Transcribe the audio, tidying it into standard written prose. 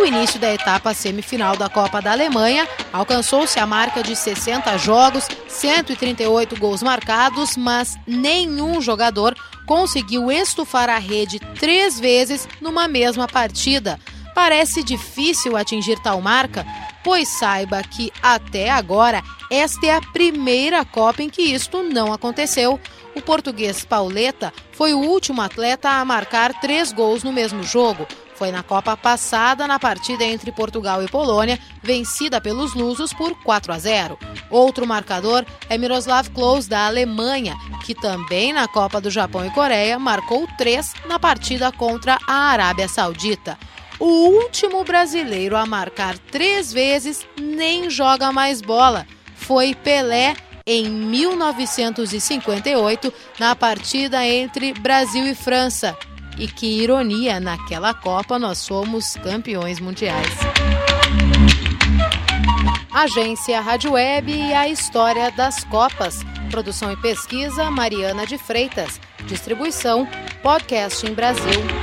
No início da etapa semifinal da Copa da Alemanha, alcançou-se a marca de 60 jogos, 138 gols marcados, mas nenhum jogador conseguiu estufar a rede 3 vezes numa mesma partida. Parece difícil atingir tal marca, pois saiba que, até agora, esta é a primeira Copa em que isto não aconteceu. O português Pauleta foi o último atleta a marcar 3 gols no mesmo jogo. Foi na Copa passada, na partida entre Portugal e Polônia, vencida pelos lusos por 4-0. Outro marcador é Miroslav Klose, da Alemanha, que também na Copa do Japão e Coreia marcou 3 na partida contra a Arábia Saudita. O último brasileiro a marcar 3 vezes nem joga mais bola. Foi Pelé em 1958, na partida entre Brasil e França. E que ironia, naquela Copa nós fomos campeões mundiais. Agência Rádio Web e a história das Copas. Produção e pesquisa, Mariana de Freitas. Distribuição, Podcasting Brasil.